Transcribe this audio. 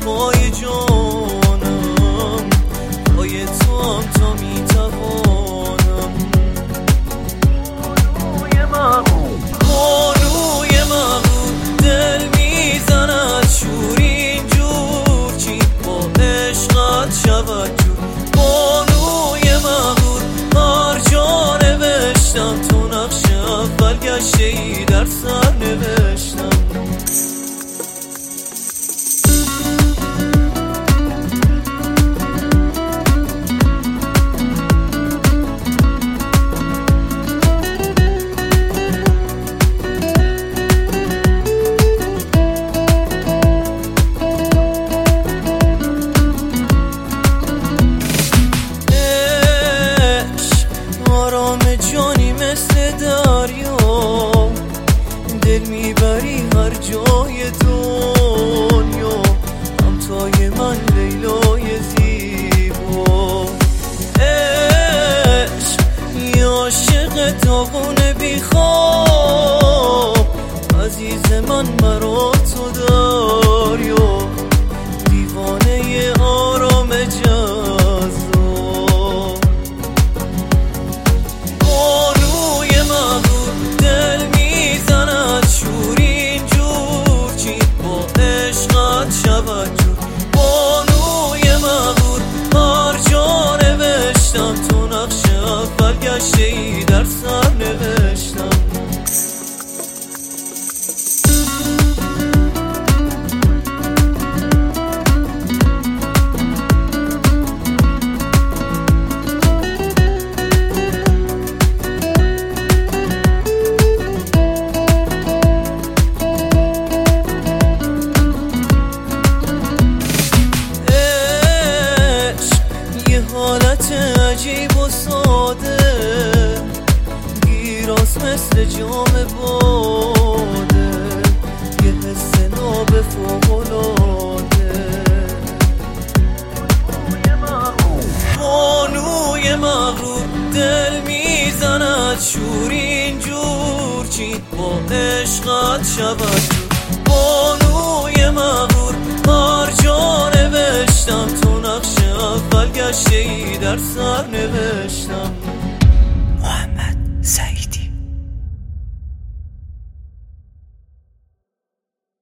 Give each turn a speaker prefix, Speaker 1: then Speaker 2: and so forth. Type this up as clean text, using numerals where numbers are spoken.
Speaker 1: سرمای جانم، پای تو هم تا میتوانم. بانوی مغرور دل میزند شور اینجور، چی با عشقت شود جور. بانوی مغرور هر جا نوشتم تو نقش اول گشته ای در سر نوشتم. جانی مثل دریا دل میبری هر جای دنیا، همتای من لیلای زیبا. عشق یه عاشق داغون بیخواب، عزیز من مرا تو دریا، دیوانه آرام جذاب. بانوی مغرور هر جا نوشتم تو نقش اول گشته ای در سر نوشتم. حالت عجیب و ساده گیراس مثل جام باده، یه حس ناب فوق‌العاده. بانوی مغرور دل میزند شور اینجور، چی با عشقت شود جور. بانوی مغرور هر جا نوشتم تو نقش اول گشته ای در سر نوشتم.